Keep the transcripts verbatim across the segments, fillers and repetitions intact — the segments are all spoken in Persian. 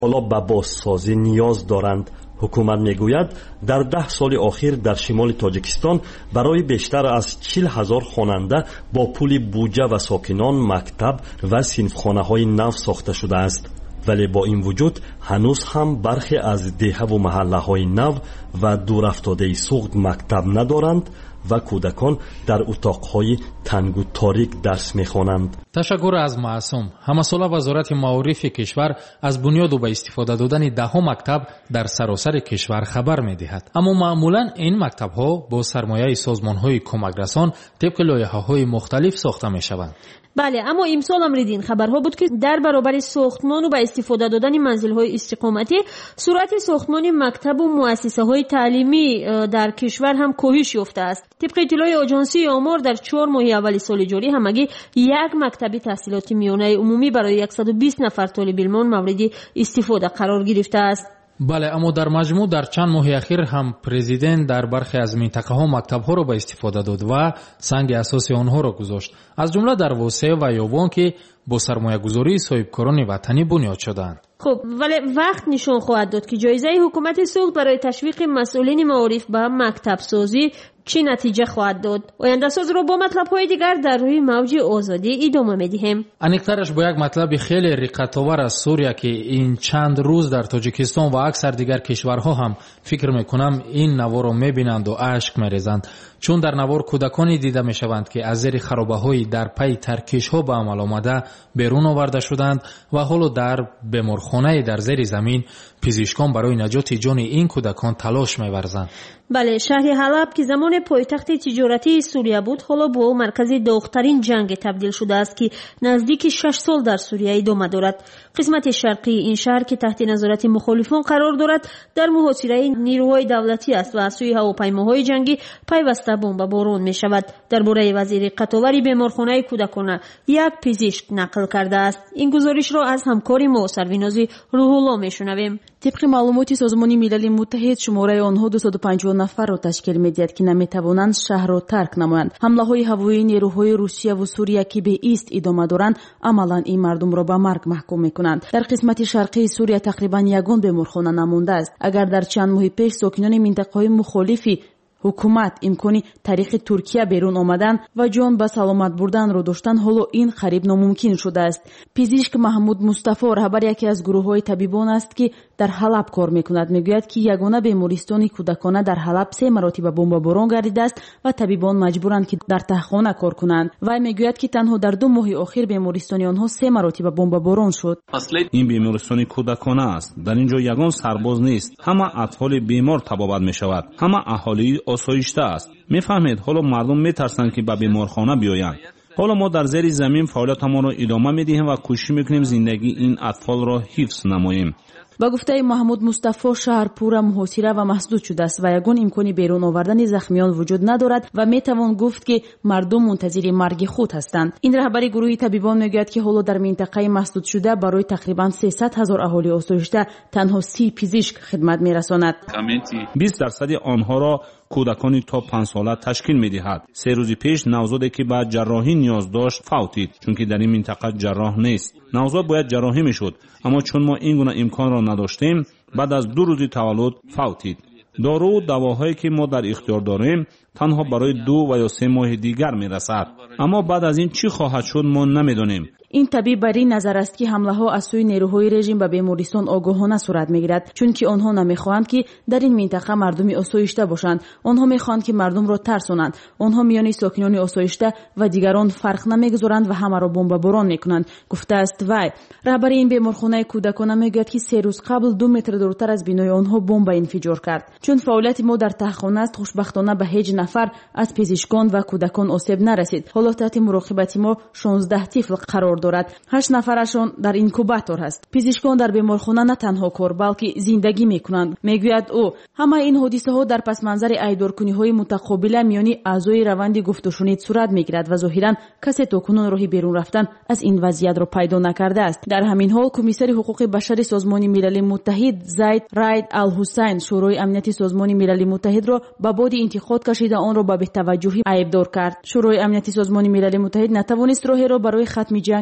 حالا به بازسازی نیاز دارند. حکومت میگوید در ده سال اخیر در شمال تاجیکستان برای بیشتر از چهل هزار خواننده با پول بودجه و ساکنان مکتب و صنفخانه های نو ساخته شده است. ولی با این وجود هنوز هم برخی از دیه و محله های نو و دور افتاده سوخت مکتب ندارند و کودکان در اتاقهای تنگ و تاریک درس میخوانند. تشکر از معصوم. همساله وزارت معارف کشور از بنیاد و به استفاده دادن ده مکتب در سراسر کشور خبر میدهد. اما معمولا این مکتب ها با سرمایه سازمان های کمک رسان طبق لایحه های مختلف ساخته میشوند. بله، اما امسال هم دیدین خبرها بود که در برابر ساختمان و به استفاده دادن منزل‌های استقامتی سرعت ساختمان مکتب و مؤسسه‌های تعلیمی در کشور هم کاهش یافته است. طبق اطلاع آژانسی آمار در چهار ماه اول سال جاری همگی یک مکتب تحصیلات میانه عمومی برای صد و بیست نفر طالب علمان مورد استفاده قرار گرفته است. بله، اما در مجموع در چند ماه اخیر هم پرزیدنت در برخی از منطقه ها مکتب ها را به استفاده داد و سنگ اساس آنها را گذاشت، از جمله در واسه و یوان که با سرمایه گذاری صاحبکاران وطنی بنیاد شدند. خب ولی وقت نشان خواهد داد که جایزه حکومت سوخت برای تشویق مسئولین معارف به مکتب سازی چی نتیجه خواهد داد. آینده ساز رو با مطلب های دیگر در روی موج آزادی ادامه میدیم. انیکترش با یک مطلب خیلی رقت‌آور از سوریه که این چند روز در تاجیکستان و اکثر دیگر کشورها هم فکر میکنم این نوار رو میبینند و اشک میریزند، چون در نوار کودکانی دیده میشوند که از زیر خرابه های در پی ترکش ها به عمل آمده بیرون آورده شدند و حالا در بیمارخانه در زیر زمین پزشکان برای نجات جان این کودکان تلاش می‌ورزند. بله، شهر حلب که زمان پایتخت تجارتی سوریه بود حالا با مرکز داغ‌ترین جنگ تبدیل شده است که نزدیک شش سال در سوریه ادامه دارد. قسمت شرقی این شهر که تحت نظارت مخالفان قرار دارد در محاصره نیروهای دولتی است و از سوی هواپیماهای جنگی پیوسته بمباران می‌شود. درباره وزیر قطاوری بیمارخانه کودکان یک پزشک نقل کرده است. این گزارش را از همکار ما سروینازی روح الله میشنویم. طبق معلومات سازمان ملل متحد شماره آنها دویست و پنجاه نفر را تشکیل می‌دهد که نمی‌توانند شهر را ترک نمایند. حمله‌های هوایی نیروهای روسیه و سوریه که به ایست ادامه دارند عملاً این مردم را به مرگ محکوم می‌کنند. در قسمت شرقی سوریه تقریباً یگان بیمارخانه نمانده است. اگر در چند ماه پیش ساکنان منطقه‌های مخالفی حکومت امکانی طریق ترکیه بیرون آمدن و جان به سلامت بردن رو داشتن، حالا این قریب ناممکن شده است. پزشک محمود مصطفی رهبر یکی از گروه‌های طبیبان است که در حلب کار میکند. میگوید که یگانه بیمارستان کودکانه در حلب سه مراتب بمباران گردیده است و طبیبان مجبورند که در تهخانه کار کنند. و میگوید که تنها در دو ماه اخیر بیمارستان آنها سه مراتب بمباران شد. این بیمارستان کودکانه است. در اینجا یگان سرباز نیست. همه اطفال بیمار تبابت میشود. همه اهالی آسایشته است. میفهمید؟ حالا مردم میترسند که به بیمارخانه بیایند. حالا ما در زیر زمین فعالیتمان را ادامه میدهیم و کوشش میکنیم زندگی این اطفال را حفظ نماییم. با گفته محمود مصطفی شهر پور محاصره و مسدود شده است و یگان امکانی بیرون آوردن زخمیان وجود ندارد و میتوان گفت که مردم منتظر مرگ خود هستند. این رهبر گروه طبیبان میگوید که حالا در منطقه مسدود شده برای تقریبا سیصد هزار اهالی آسایشته تنها سی پزشک خدمت میرساند. بیست درصد آنها را کودکانی تا پنج ساله تشکیل میدهد. سه روز پیش نوزادی که به جراحی نیاز داشت فوتید، چون که در این منطقه جراح نیست. نوزاد باید جراحی میشد، اما چون ما این گونه امکان را نداشتیم بعد از دو روز تولد فوتید. دارو و دواهایی که ما در اختیار داریم تنها برای دو و یا سه ماه دیگر میرسد، اما بعد از این چی خواهد شد ما نمیدونیم. این طبیب بر این نظر است که حمله ها از سوی نیروهای رژیم به بیمارستان آگاهانه صورت میگیرد، چون که آنها نمیخواهند که در این منطقه مردم آسایشته باشند. آنها میخواهند که مردم را ترسانند. آنها میان ساکنان آسایشته و دیگران فرق نمیگذارند و همه را بمباران میکنند، گفته است وی. رهبر این بیمارخانه کودکان میگوید که سه روز قبل دو متر دورتر از بینای آنها بمب انفجار کرد. چون فعالیت ما در تهخانه است، خوشبختانه به هیچ نفر از پزشکان و کودکان آسیب نرسید. حالا تحت مراقبت ما شانزده طفل قرار دارد. هشت نفرشان در اینکوباتور هست. پزشکان در بیمارخانه نه تنها کار بلکه زندگی میکنند. میگوید او همه این حادثه ها در پس منظر ایدارکنی های متقابل میانی اعضای روند گفت و شنید صورت میگیرد و ظاهرا کسی تاکنون راه بیرون رفتن از این وضعیت را پیدا نکرده است. در همین حال کمیسر حقوق بشر سازمان ملل متحد زید راید الحسین شورای امنیت سازمان ملل متحد را به باد انتقاد کشیده آن را به بی‌توجهی عیبدار کرد. شورای امنیت سازمان ملل متحد نتوانست راهی را برای ختم جنگ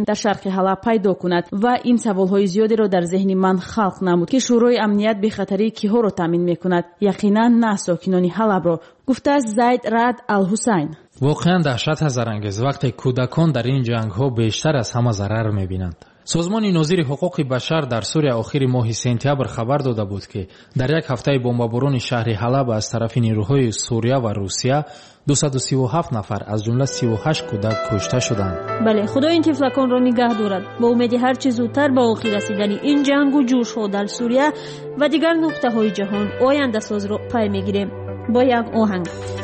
центр шарқи ҳалаб пайдо кунад ва ин саволҳои зиёдеро дар зеҳни ман халқ намуд ки шӯрои амният бехатарии киҳоро таъмин мекунад, яқинан на сокинони ҳалабро, гуфтааст Зайд Рад Ал-Ҳусайн. воқеан даҳшат зарангез вақте кӯдакон дар ин ҷангҳо бештар аз ҳама зарар мебинанд. созмони нозири ҳуқуқи башар дар Сурия охири моҳи сентябр хабар дода буд ки дар як ҳафтаи бомбаборони шаҳри ҳалаб аз тарафи нерӯҳои Сурия ва Русия дусаду сиву ҳафт нафар аз ҷумла сиву ҳашт кӯдак кушта шуданд. бале худо ин тифлаконро нигаҳ дорад. бо умеди ҳарчи зудтар ба охир расидани ин ҷангу ҷӯшҳо дар Сурия ва дигар нуқтаҳои ҷаҳон ояндасозро пай мегирем бо як оҳанг.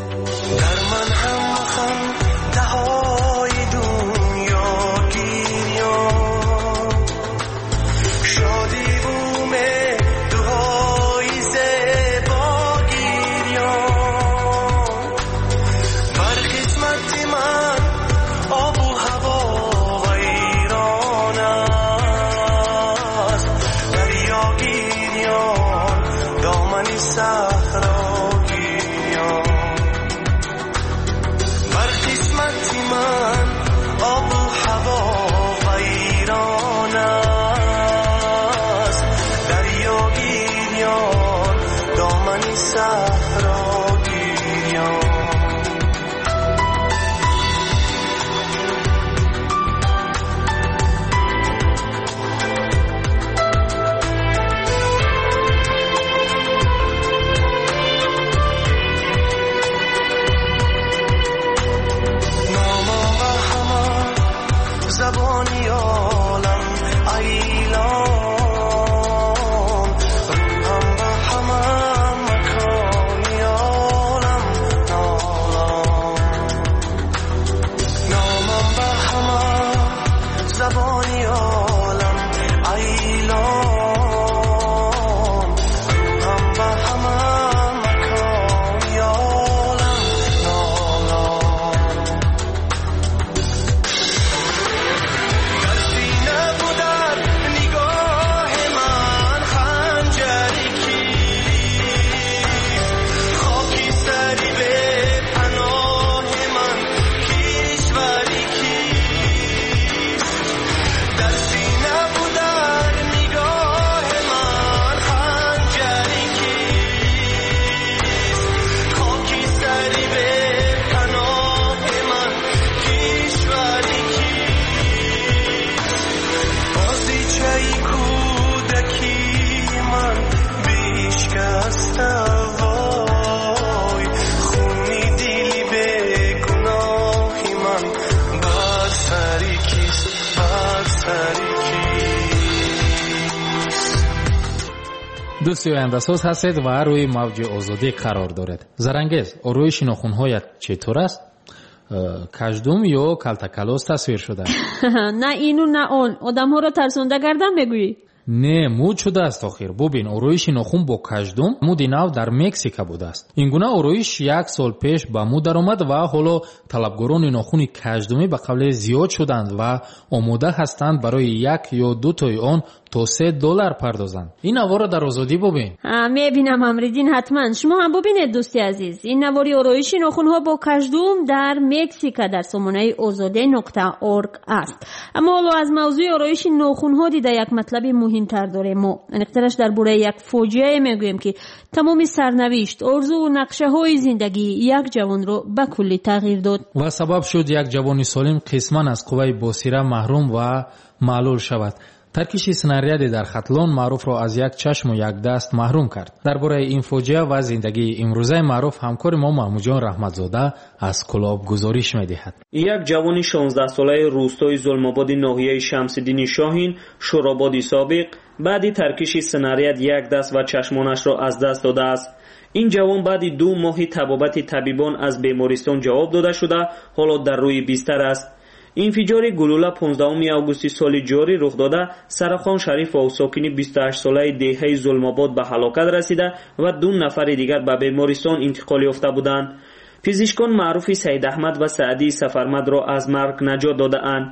дӯсти ояндасоз ҳастед ва рӯи мавҷи озодӣ қарор доред. Зарангез, орӯиши нохунҳоят четур аст? каждум ё калтакалос тасвир шуда? на ину на он. одамҳоро тарсонда гардан мегӯӣ? не, муд шудааст охир. бубин, орӯиши нохун бо каждум муди нав дар Мексика будааст. Ин гуна орӯиш як сол пеш ба муд даромад ва ҳоло талабгорони нохуни каждумӣ ба қавле зиёд шуданд ва омода ҳастанд барои як ё дутои он то се доллар пардозанд. ин наворо дар озодӣ бубин. мебинам Амриддин, ҳатман. шумо ҳам бубинед дӯсти азиз. ин навори орӯиши нохунҳо бо каждум дар Мексика дар сомонаи озоде нуқта орг аст. аммо ҳоло аз мавзӯи орӯиши нохунҳо дида як матлаби муҳимтар дорем. мо аниқтараш дар бораи як фоҷиае мегӯем ки тамоми сарнавишт, орзуву нақшаҳои зиндагии як ҷавонро ба куллӣ тағйир дод ва сабаб шуд як ҷавони солим қисман аз қувваи босира маҳрум ва маълул шавад. таркиши снаряди дар хатлон маъруфро аз як чашму як даст маҳрум кард. дар бораи ин фоҷиа ва зиндагии имрӯзаи маъруф ҳамкори мо Маҳмудҷон Раҳматзода аз Кӯлоб гузориш медиҳад. як ҷавони шонздаҳсолаи рӯстои Зулмободи ноҳияи Шамсиддини Шоҳин, Шӯрободи собиқ, баъди таркиши снаряд як даст ва чашмонашро аз даст додааст. ин ҷавон баъди ду моҳи табобати табибон аз бемористон ҷавоб дода шуда, ҳоло дар рӯи бистар аст. инфиҷори гулӯла понздаҳуми августи соли ҷорӣ рух дода, Сарахон Шарифов сокини бисту ҳаштсолаи деҳаи Зулмобод ба ҳалокат расида ва ду нафари дигар ба бемористон интиқол ёфта буданд. физикон маъруфи Саидаҳмад ва Саъдии Сафармадро аз марг наҷот додаанд.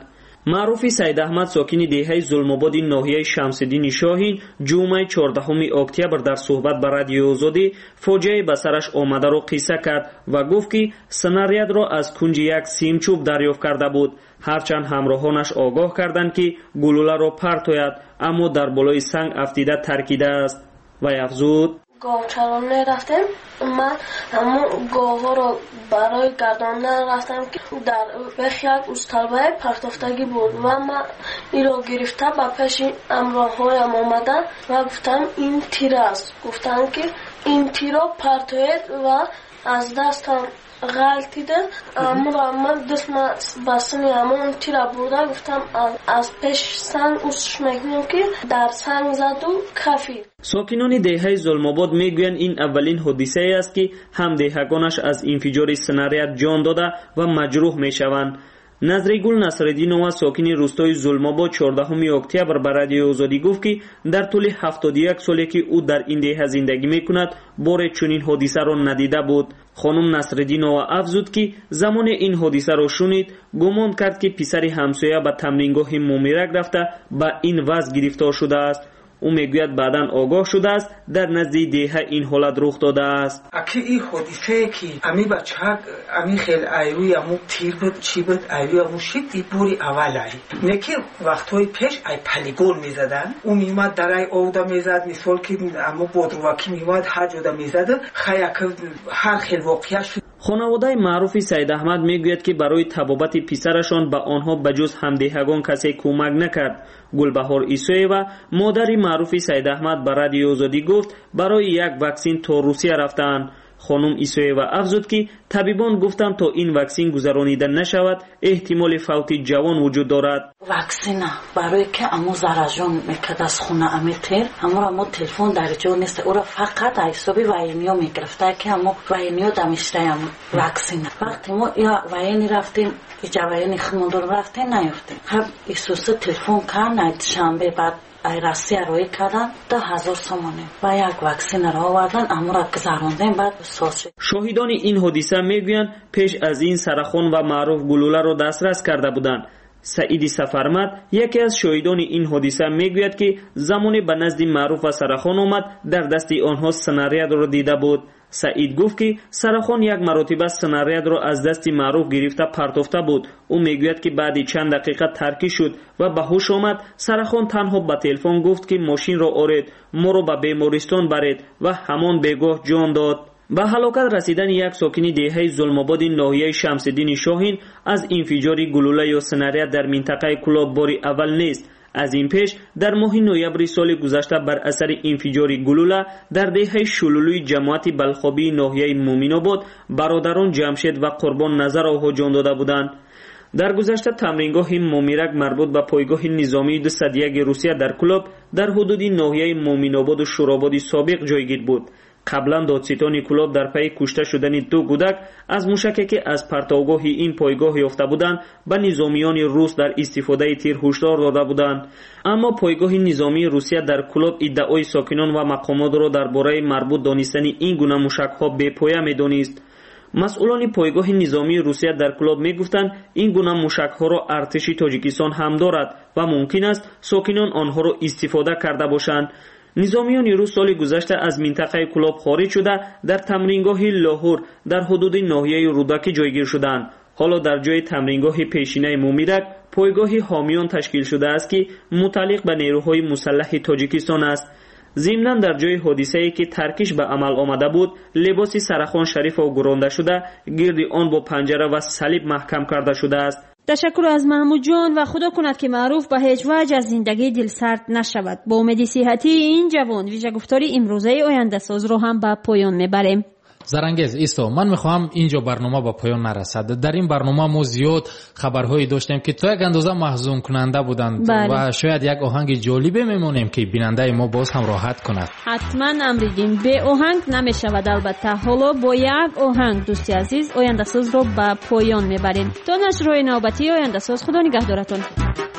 маъруфи Саидаҳмад сокини деҳаи Зулмободи ноҳияи Шамсиддини Шоҳин ҷумъаи чордаҳуми октябр дар суҳбат ба Радиои Озодӣ фоҷиаи ба сараш омадаро қисса кард ва гуфт ки снарядро аз кунҷи як симчӯб дарёфт карда буд. ҳарчанд ҳамроҳонаш огоҳ карданд ки гулӯларо партояд, аммо дар болои санг афтида таркидааст. вай афзуд: گاوچرانه رفتم من همون گاوها رو برای گرداندن رفتم که در بخیال استالبه پرتافتگی بود و من این رو گرفته با پیش امراهایم آمدن و گفتم این تیر است. گفتم که این تیر رو پرتاید و از دستم غلطیده، اما من دست بستنی همون تیر برده گفتم از پیش سنگ اوستش میکنیم که در سنگ زد و کفید. ساکنان دهه زلماباد میگویند این اولین حادثه است که هم دهگانش از انفجار سناریاد جان داده و مجروح میشوند. نظریگل نصرالدینова ساکن روستای زلماباد چهاردهم اکتبر به رادیوی آزادی گفت که در طول هفتاد و یک سالی که او در این دهه زندگی میکند بار چنین حادثه را ندیده بود. خانم نصرالدینова افزود که زمان این حادثه را شنید گمان کرد که پسر همسایه به تمرینگاه مومیرک رفته به این وضع گرفتار شده است. او میگوید بعداً آگاه شده است در نزدیک دیه این حالت رخ داده است. اکی این حادثه که امی بچه امی خیلی ایروی امو تیر بود چی بود ایروی امو شید ای بوری اول ای نکی وقتهای پیش ای پلیگون میزدن او میمد در ای اودا میزد مثال که امو بودروکی میمد هر جودا میزد خیلی هر خیلی واقعیت شد. خانواده معروف سیداحمد میگوید که برای طبابت پسرشان به آنها بجز همدهگان کسی کمک نکرد. گلبهار عیسویeva مادر معروف سیداحمد به رادیوی آزادی گفت برای یک واکسن تا روسیه رفتند. خانم عیسویeva افزود که طبیبان گفتند تا این واکسن گذرانیده نشود احتمال فوت جوان وجود دارد. واکسن برای که امو زراجون میکرد از خونه امیتر امو امو تلفن در جو نیست او را فقط حسابی واینیو میگرفته که امو واینیو دمیشته امو واکسن وقتی ما یا واینی رفتیم جوانی خمودور رفتیم نیفتیم هم ایسوس تلفن کرد شنبه بعد ای راستی روی کردن ده هزار سومانه و یک واکسن را آوردن اما را گذراندن بعد سوچ. شاهدان این حادثه میگویند پیش از این سرخان و معروف گلوله را دسترس کرده بودند. سعید سفرمد یکی از شاهدان این حادثه میگوید که زمانی به نزد معروف و سرخان آمد در دستی آنها سناریاد را دیده بود. سعید گفت که سرخان یک مرتبه سناریاد را از دستی معروف گرفته پرتافته بود. او میگوید که بعد چند دقیقه ترکی شد و به هوش آمد. سرخان تنها به تلفن گفت که ماشین را آرید، ما را به بیمارستان برید و همان بیگاه جان داد. به هلاکت رسیدن یک ساکن دهه زلماباد ناحیه شمس‌الدین شاهین از انفجار گلوله یا سناریاد در منطقه کلاب باری اول نیست. از این پیش در ماه نوامبر سال گذشته بر اثر انفجار گلوله در دهه شلولوی جماعت بلخابی ناحیه مومن‌آباد برادران جمشید و قربان نظر آنها جان داده بودند. در گذشته تمرینگاه مومیرک مربوط به پایگاه نظامی دویست و یک روسیه در کلاب در حدود ناحیه مومن‌آباد و شوراباد سابق جایگیر بود. قبلا دادستان کلاب در پی کشته شدن دو کودک از موشکی که از پرتوگاه این پایگاه یافته بودند به نظامیان روس در استفاده تیر هشدار داده بودند. اما پایگاه نظامی روسیه در کلاب ادعای ساکنان و مقامات را درباره مربوط دانستن این گونه موشک‌ها بی‌پایه می‌دانست. مسئولان پایگاه نظامی روسیه در کلاب میگفتند این گونه موشک‌ها را ارتش تاجیکستان هم دارد و ممکن است ساکنان آنها را استفاده کرده باشند. نظامیان روس سال گذشته از منطقه کلاب خارج شده در تمرینگاه لاهور در حدود ناحیه رودکی جایگیر شدند. حالا در جای تمرینگاه پیشینه مومیرک پایگاه حامیان تشکیل شده است که متعلق به نیروهای مسلح تاجیکستان است. ضمناً در جای حادثه‌ای که ترکیش به عمل آمده بود لباس سرخان شریف و گرانده شده گرد آن با پنجره و صلیب محکم کرده شده است. تشکر از محمود جان و خدا کند که معروف به هیچ وجه از زندگی دلسرد نشود. با امید صحتی این جوان ویژه گفتاری امروزه آینده ساز رو هم به پایان میبریم. زرنگز ایستو من میخوام اینجا برنامه با پایان نرسد. در این برنامه ما زیاد خبرهایی داشتیم که تا یک اندازه محزون کننده بودند و شاید یک آهنگ جالبی میمونیم که بیننده ما باز هم راحت کند. حتما امریدیم به آهنگ نمیشود. البته حالا با یک آهنگ دوستی عزیز آینده ساز رو به پایان میبریم. تا نشر نوبتی آینده ساز خدا نگهدارتون.